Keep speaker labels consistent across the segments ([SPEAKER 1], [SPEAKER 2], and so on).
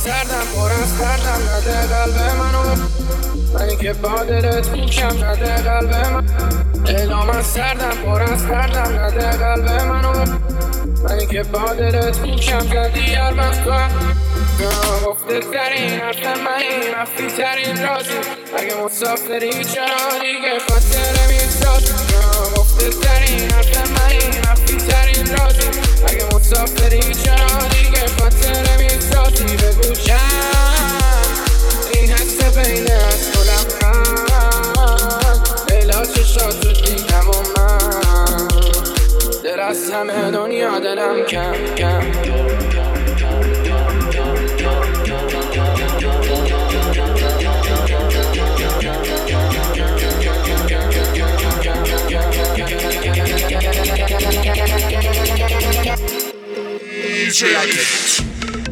[SPEAKER 1] سردم پر از خردم نده قلب منو، منی که با دلت کوکم نده قلب من. دلا من سردم پر از خردم نده قلب منو، منی که با دلت کوکم زدی هر وقت تو گفته ترین حرف منی، مخفی ترین رازی. اگه مسافری چرا دیگه خاطره میسازی؟ گفته ترین حرف منی، مخفی ترین رازی. اگه مسافری چرا دیگه خاطره میسازی؟ بگو چند این حس بین از تو لبخند، دلا چشاتو دیدم و من دل از همه دنیا دلم کم کم.
[SPEAKER 2] DJ Alex.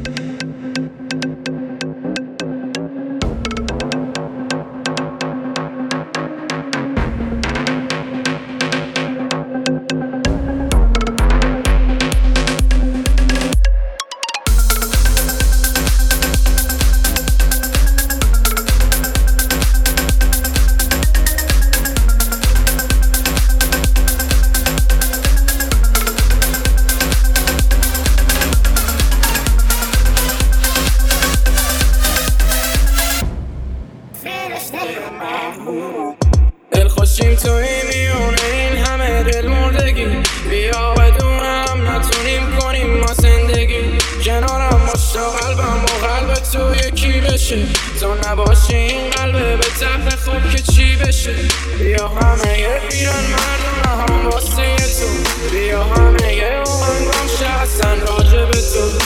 [SPEAKER 1] دلخوشیم توی میونه این همه دل مردگی، بیا بدون هم نتونیم کنیم ما زندگی. کنارم مشتا قلبم و قلب تو یکی بشه، تو نباشی این قلبه به طبع خوب که چی بشه. بیا همه یه ایران مردم هم واسه تو، بیا همه یه اوهنگام شهستن راجع به تو.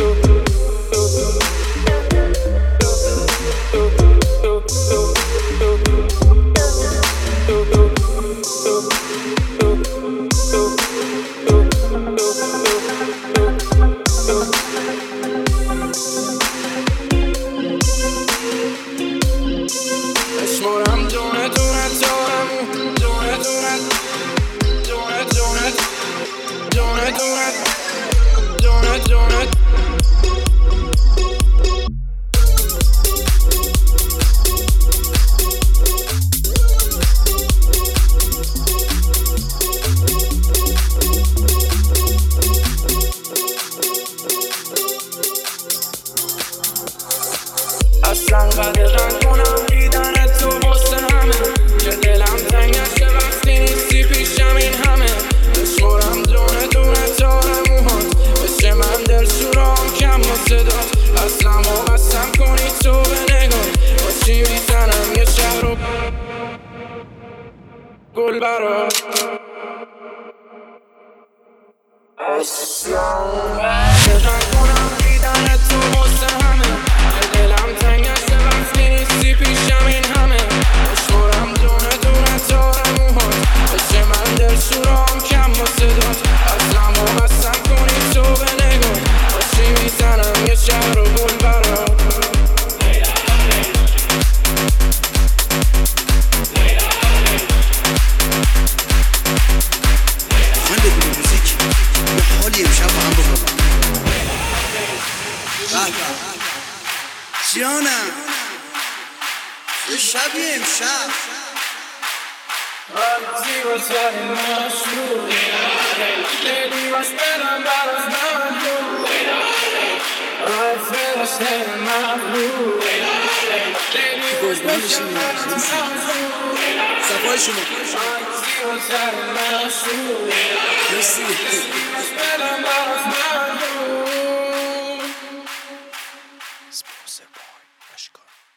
[SPEAKER 1] اشمارم دونه دونه دارمو، دونه دونه دونه دونه دونه دونه دونه دونه. اصلا قدرن کنم دیدن تو واسه همه، که دلم تنگ نشه وقتی نیستی پیشم این همه. بشمارم دونه دونه تا موهات بشه من دل شورام کم با صدات. اصلا و قسم کنی تو به نگاه با چی میزنم یه شهر و گل برات. اصلا قدرن کنم دیدن تو واسه همه، که دلم تنگ نشه وقتی نیستی پیشم این همه. بشمارم دونه دونه تا موهات بشه من دل شورام کم با صدات. اصلا و قسم کنی تو به نگاه با چی میزنم یه شهر و گل برات.
[SPEAKER 3] من بدون موزیک یه حالی امشب با هم بکنم. جانم یه شبی امشب
[SPEAKER 1] زیباترین مشروع لیلی باش برم براز نمکو، فرشته مغرور لیلی باش برم براز نمکو.
[SPEAKER 3] صفای شما
[SPEAKER 1] زیباترین مشروع
[SPEAKER 3] مرسی.
[SPEAKER 1] لیلی باش برم براز نمکو.
[SPEAKER 2] Sponsor boy, Ashkar.